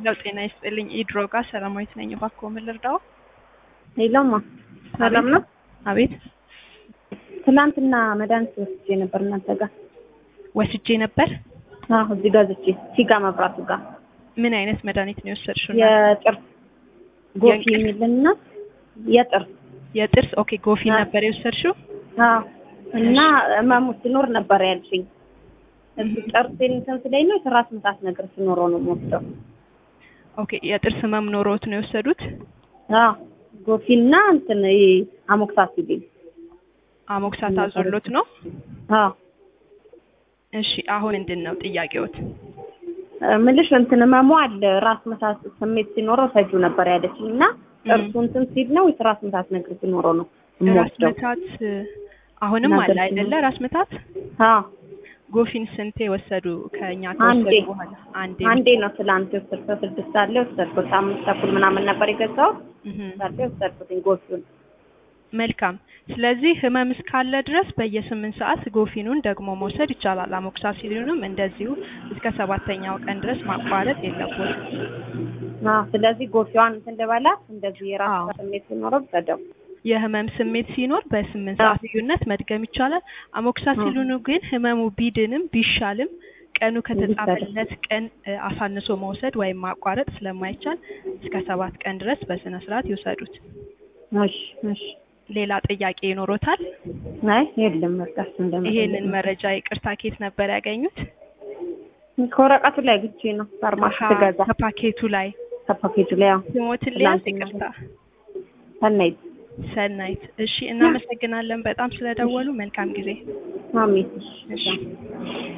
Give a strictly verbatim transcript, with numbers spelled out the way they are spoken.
ሄሎ ጤና ይስጥልኝ ኢድሮጋ ሰላማዊት ነኝ ባኮ ምን ልርዳው? ሄሎማ ሰላም ነው? አቤት ትናንትና መድኃኒት ወስጄ ነበር እናንተ ጋር ወስጄ ነበር? አዎ እዚህ ጋር ዝቼ ሲጋ መብራቱ ጋር ምን አይነት መድኃኒት ነው የወሰድሽው? የጥርስ ጎፊ የሚልና የጥርስ የጥርስ ኦኬ ጎፊ ነበር የወሰድሽው? አዎ እና ህመሙ ሲኖር ነበር ያልሽኝ። ጥርሴን እንትን ስለኝ ነው የራስ ምታት ነገር ሲኖረው ነው የምወስደው። ኦኬ የጥርስ ህመም ኖሮት ነው የወሰዱት? አዎ ጎፊና እንትን አሞክሳሲሊን አሞክሳታዞሎት ነው? አዎ እሺ አሁን ምንድነው ጥያቄዎት? ምልሽ እንትን ህመሙ አለ ራስ ምታት ስሜት ሲኖረው ሰጁ ነበር ያለችኝና ጥርሱ እንትን ሲል ነው የራስ ምታት ነገር ሲኖረው ነው ራስ ምታት አሁንም አለ አይደለ ራስ ምታት? አዎ ጎፊን ስንቴ ወሰዱ ከኛ ከወሰዱ በኋላ? አንዴ አንዴ ነው ትላንት ወሰድኩት ስድስት አለ ወሰድኩት አምስት ተኩል ምናምን ነበር የገዛው ታዲያ ወሰድኩት ጎፊን። መልካም ስለዚህ ህመም እስካለ ድረስ በየስምንት ሰዓት ጎፊኑን ደግሞ መውሰድ ይቻላል። አሞክሳሲሊኑንም እንደዚሁ እስከ ሰባተኛው ቀን ድረስ ማቋረጥ የለበትም። አዎ ስለዚህ ጎፊዋን እንትን ልበላት እንደዚህ የራስ ስሜት ሲኖረው ተደው የህመም ስሜት ሲኖር በስምንት ሰዓት ልዩነት መድገም ይቻላል። አሞክሳሲሊኑ ግን ህመሙ ቢድንም ቢሻልም ቀኑ ከተጻፈለት ቀን አሳንሶ መውሰድ ወይም ማቋረጥ ስለማይቻል እስከ ሰባት ቀን ድረስ በስነ ስርዓት ይወሰዱት። እሺ እሺ ሌላ ጥያቄ ይኖሮታል? አይ የለም በቃ እንደምን ይሄንን መረጃ ይቅርታ ኬት ነበር ያገኙት? ከወረቀቱ ላይ ግጬ ነው ፋርማሲ ተገዛ ከፓኬቱ ላይ ከፓኬቱ ላይ አዎ ሞትልያስ ይቅርታ ሰናይት ሰናይት እሺ እናመሰግናለን በጣም ስለደወሉ መልካም ጊዜ። አሜን። እሺ